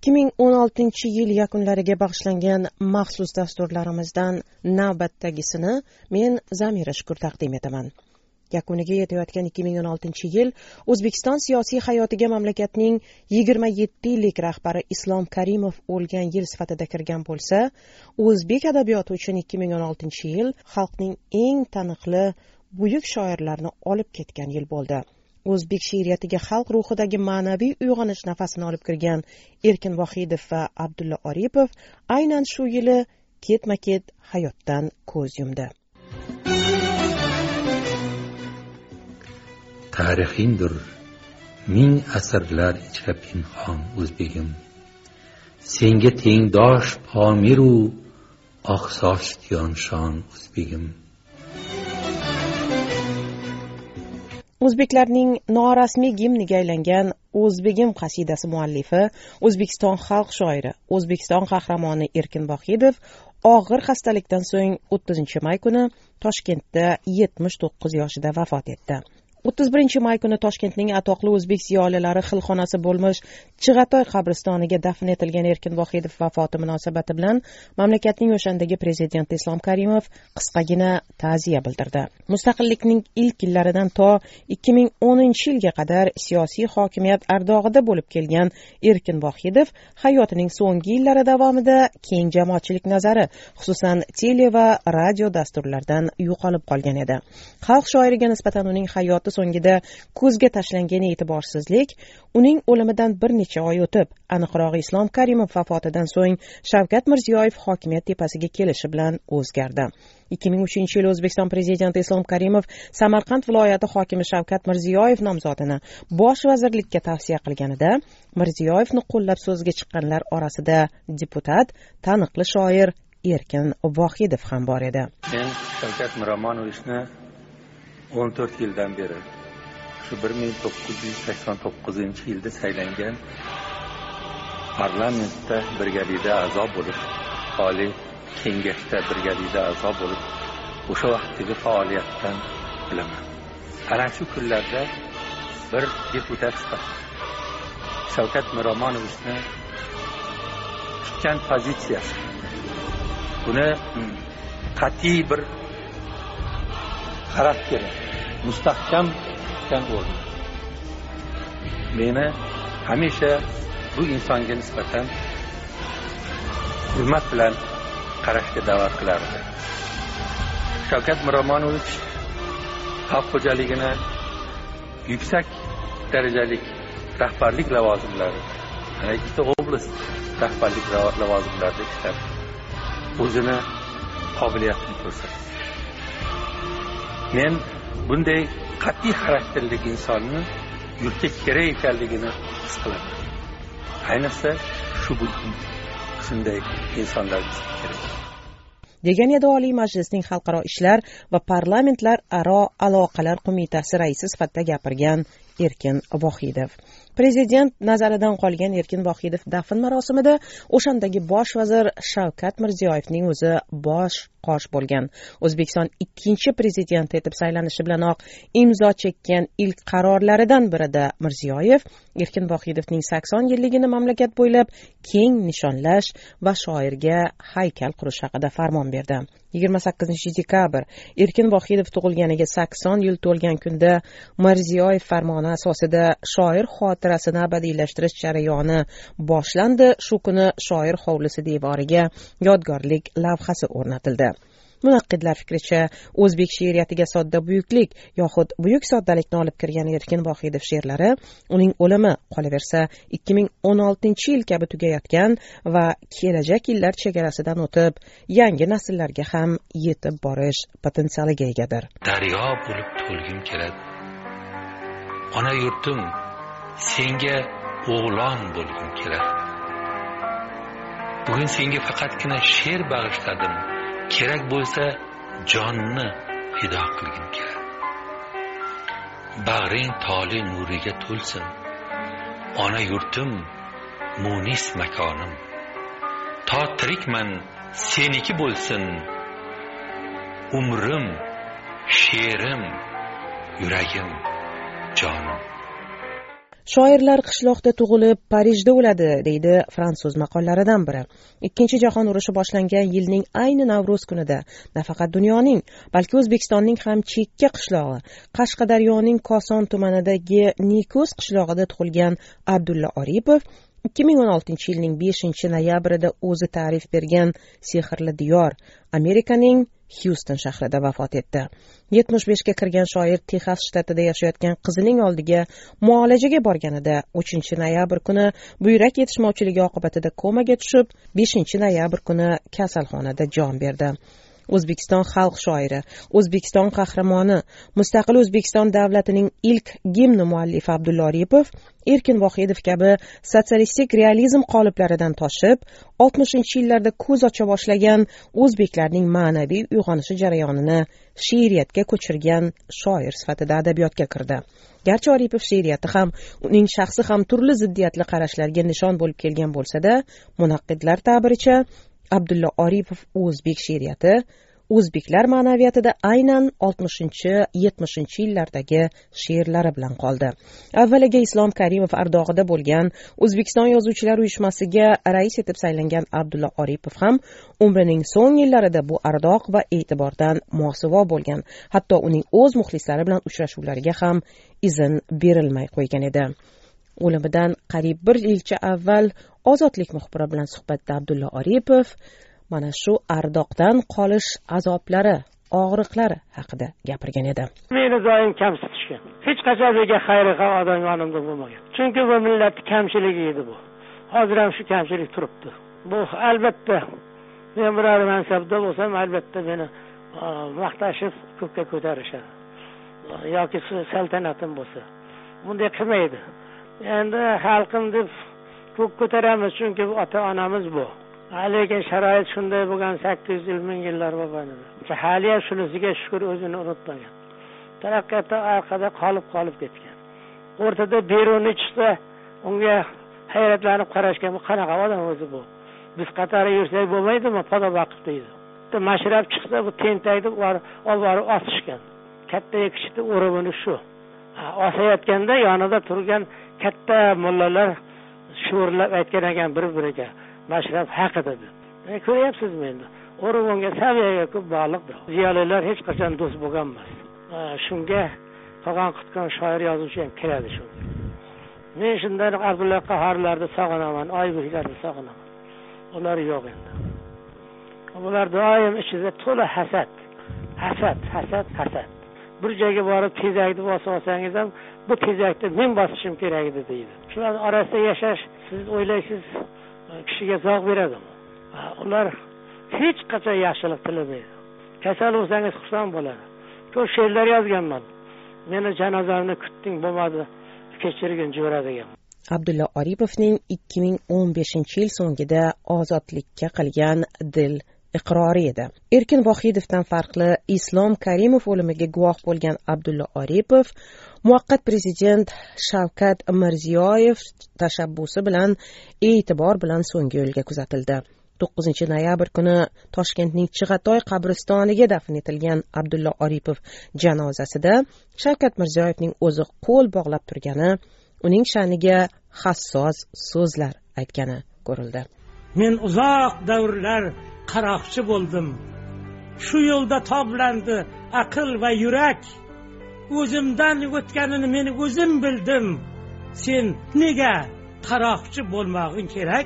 2016-yil yakunlariga bag'ishlangan maxsus dasturlarimizdan navbatdagisini men Zamira Shukur taqdim etaman. Yakuniga yetayotgan 2016-yil O'zbekiston siyosiy hayotiga mamlakatning 27 yillik rahbari Islom Karimov o'lgan yil sifatida kirgan bo'lsa, o'zbek adabiyoti uchun 2016-yil xalqning eng taniqli buyuk shoirlarini olib ketgan yil bo'ldi. O'zbek she'riyatiga xalq ruhidagi ma'naviy uyg'onish nafasini olib kirgan Erkin Vohidov va Abdulla Oripov aynan shu yili ketma-ket hayotdan ko'z yumdi. Tarixingdir ming asrlar ichra pinhon o'zbegim, senga tengdosh pomiru oqsoch tiyonshon o'zbegim. O'zbeklarning norasmiy gimniga aylangan O'zbegim qasidasi muallifi, O'zbekiston xalq shoiri, O'zbekiston qahramoni Erkin Vohidov og'ir xastalikdan so'ng 30-may kuni Toshkentda 79 yoshida vafot etdi. 31-may kuni Toshkentning atoqli o'zbek ziyolilari xilxonasi bo'lmish Chig'atoy qabristoniga dafn etilgan Erkin Vohidov vafoti munosabati bilan mamlakatning o'shandagi prezidenti Islom Karimov qisqagina ta'ziya bildirdi. Mustaqillikning ilk yillaridan to 2010-yilga qadar siyosiy hokimiyat ardog'ida bo'lib kelgan Erkin Vohidov hayotining so'nggi yillari davomida keng jamoatchilik nazari, xususan tele va radio dasturlardan yo'qolib qolgan edi. Xalq shoiriga nisbatan uning hayoti so'ngida ko'zga tashlangan e'tiborsizlik uning o'limidan bir necha oy o'tib, aniqrog'i Islom Karimov vafotidan so'ng Shavkat Mirziyoyev hokimiyat tepasiga kelishi bilan o'zgardi. 2003-yil O'zbekiston prezidenti Islom Karimov Samarqand viloyati hokimi Shavkat Mirziyoyev nomzodini bosh vazirlikka tavsiya qilganida, Mirziyoyevni qo'llab so'zga chiqqanlar orasida deputat, taniqli shoir Erkin Vohidov ham bor edi. Men Shavkat Miromonovichni 14 yildan beri, shu 1989-yilda saylangan parlamentda birgalida a'zo bo'lib, oliy kengashda birgalida a'zo bo'lib, o'sha vaqtdagi faoliyatdan bilaman. Ana shu kunlarda bir deputat sifatida Shavkat Miromonovichni tutgan pozitsiyasi, buni qat'iy bir xarakteri, mustahkam tutgan o'rni meni hamisha bu insonga nisbatan hurmat bilan qarashga da'vat qilardi. Shavkat Miromonovich xalq xo'jaligini yuksak darajalik rahbarlik lavozimlari, ikkita oblast rahbarlik lavozimlarida ishlab, o'zini qobiliyatini ko'rsatdi. Men bunday qat'iy xarakterli insonni yurtga kerak ekanligini his qilaman. Ayniqsa shunday insonlar kerak. degan edi Oliy Majlisning Xalqaro ishlar va parlamentlar aro aloqalar qo'mitasi raisi sifatida gapirgan Erkin Vohidov. Prezident nazaridan qolgan Erkin Vohidov dafn marosimida o'shandagi bosh vazir Shavkat Mirziyoyevning o'zi bosh qosh bo'lgan. O'zbekiston ikkinchi prezidenti etib saylanishi bilanoq imzo chekkan ilk qarorlaridan birida Mirziyoyev Erkin Vohidovning 80 yilligini mamlakat bo'ylab keng nishonlash va shoirga haykal qurish haqida farmon berdi. 28-dekabr Erkin Vohidov tug'ilganiga 80 yil to'lgan kunda Mirziyoyev farmoni asosida shoir xotirasini abadiylashtirish jarayoni boshlandi. Shu kuni shoir hovlisi devoriga yodgorlik lavhasi o'rnatildi. Munaqqidlar fikricha, o'zbek she'riyatiga sodda buyuklik yoxud buyuk soddalikni olib kirgan Erkin Vohidov she'rlari uning o'limi qolaversa 2016-yil kabi tugayotgan va kelajak yillar chegarasidan o'tib, yangi nasllarga ham yetib borish potensialiga egadir. Daryo bo'lib to'lgim keladi. Ona yurtim, senga o'g'lon bo'lgim keladi. Bugun senga faqatgina she'r bag'ishladim. Kerak bo'lsa jonni fido qilgim keladi. Bag'ring toli nuriga to'lsin. Ona yurtim, munis makonim. To tirikman seniki bo'lsin. Umrim, she'rim, yuragim, jonim. Shoirlar qishloqda tug'ilib, Parijda o'ladi, deydi fransuz maqollaridan biri. Ikkinchi jahon urushi boshlangan yilning ayni Navro'z kunida nafaqat dunyoning, balki O'zbekistonning ham chekka qishlog'i, Qashqadaryoning Koson tumanidagi Nikus qishlog'ida tug'ilgan Abdulla Oripov 2016-yilning 5-noyabrida o'zi ta'rif bergan sehrli diyor Amerikaning Houston shahrida vafot etdi. 75 ga kirgan shoir Texas shtatida yashayotgan qizining oldiga muolajaga borganida 3-noyabr kuni buyrak yetishmovchiligi oqibatida komaga tushib, 5-noyabr kuni kasalxonada jon berdi. O'zbekiston xalq shoiri, O'zbekiston qahramoni, mustaqil O'zbekiston davlatining ilk gimni muallifi Abdulla Oripov Erkin Vohidov kabi sotsialistik realizm qoliplaridan toshib, 60-yillarda ko'z ocha boshlagan o'zbeklarning ma'naviy uyg'onishi jarayonini she'riyatga ko'chirgan shoir sifatida adabiyotga kirdi. Garchi Oripov she'riyati ham, uning shaxsi ham turli ziddiyatli qarashlarga nishon bo'lib kelgan bo'lsa-da, munaqqidlar ta'biricha Abdulla Oripov o'zbek she'riyati, o'zbeklar ma'naviyatida aynan 60-70-yillardagi she'rlari bilan qoldi. Avvaliga Islom Karimov ardog'ida bo'lgan O'zbekiston Yozuvchilar uyushmasiga rais etib saylangan Abdulla Oripov ham umrining so'ng yillarida bu ardoq va e'tibordan mosuvo bo'lgan. Hatto uning o'z muxlislari bilan uchrashuvlariga ham izn berilmay qo'ygan edi. O'limidan qariyb 1 yilcha avval Ozodlik muxbiri bilan suhbatda Abdulla Oripov mana shu ardoqdan qolish azoblari, og'riqlari haqida gapirgan edi. Meni doim kamsitishgan. Hech qachon menga xayri odam yonimda bo'lmagan. Chunki bu millatning kamchiligi edi bu. Hozir ham shu kamchilik turibdi. Bu albatta men biror mansabda bo'lsam, albatta meni maqtashib ko'kka ko'tarishadi. Yoki saltanatim bo'lsa, bunday qilmaydi. Endi xalqim deb ko'k ko'taramiz, chunki ota-onamiz bu. Lekin sharoit shunday bo'lgan 800 yil, 1000 yillar bo'lgandi. Hali ham shunisiga shukr, o'zini unutmagan. Taraqqiyotda orqada qolib ketgan. O'rtada Beruniy chiqsa, unga hayratlanib qarashgan, bu qanaqa odam o'zi bu? Biz qatori yursak bo'lmaydimi, poda vaqt deydi. Mashrab chiqsa, bu tentakni olib osishgan. Katta kichikda o'rabini shu. Osayotganda yonida turgan katta mullalar sho'rlab aytgan ekan bir-biriga. Mashrab haqida deb. Ko'ryapsizmi endi? O'rmonga saviyaga ko'p bog'liqdir. Ziyolilar hech qachon do'st bo'lgan emas. Shunga qolgan qutgan shoir yozuvchi ham kiradi shunga. Men shunday Abdulla Qahorlarni sog'inaman, Oybeklarni sog'inaman. Ular yo'q endi. Ular doim ichida to'la hasad. Bir joyga borib tezakni bosib olsangiz ham, bu tezakni men bosishim kerak edi deydi. Shular orasida yashash, siz o'ylaysiz, kishiga zavq beradimi? Ular hech qachon yaxshilik tilamaydi. Kasal bo'lsangiz xursand bo'ladi. Ko'p she'rlar yozganman. Meni janozamni kutding, bo'lmadi, kechirgin jo'ra degan. Abdulla Oripovning 2015-yil so'ngida ozodlikka qilgan dil iqrori edi. Erkin Vohidovdan farqli Islom Karimov o'limiga guvoh bo'lgan Abdulla Oripov muvaqqat prezident Shavkat Mirziyoyev tashabbusi bilan e'tibor bilan so'nggi yo'lga kuzatildi. 9-noyabr kuni Toshkentning Chig'atoy qabristoniga dafn etilgan Abdulla Oripov janozasida Shavkat Mirziyoyevning o'zi qo'l bog'lab turgani, uning sha'niga hassos so'zlar aytgani ko'rildi. Men uzoq davrlar qaroqchi bo'ldim. Shu yo'lda toblandi aql va yurak. O'zimdan o'tganini men o'zim bildim. Sen nega qaroqchi bo'lmog'ing kerak?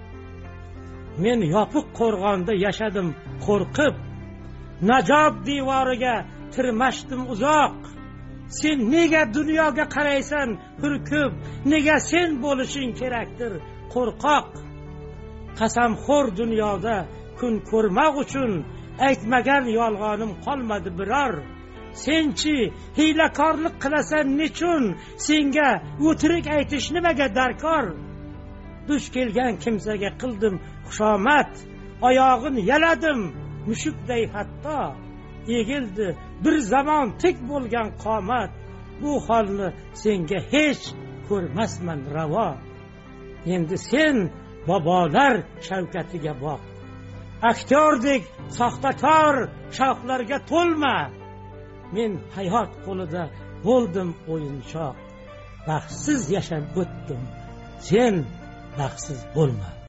Men yopiq qo'rg'onda yashadim qo'rqib. Najot devoriga tirmashdim uzoq. Sen nega dunyoga qaraysan hurkib? Nega sen bo'lishing kerakdir qo'rqoq? Qasamxo'r dunyoda kun ko'rmoq uchun aytmagan yolg'onim qolmadi biror. Senchi hiylakorlik qilasan nechun? Senga o'tirik aytish nimaga darkor? Dush kelgan kimsaga qildim xushomad, oyog'in yaladim mushukday hatto. Egildi bir zamon tik bo'lgan qomat, bu holni senga hech ko'rmasman ravo. Endi sen bobolar shavkatiga boq. Aktyordek soxtakor shavqlarga to'lma. Men hayot qo'lida bo'ldim o'yinchoq. baxtsiz yashab o'tdim, sen baxtsiz bo'lma.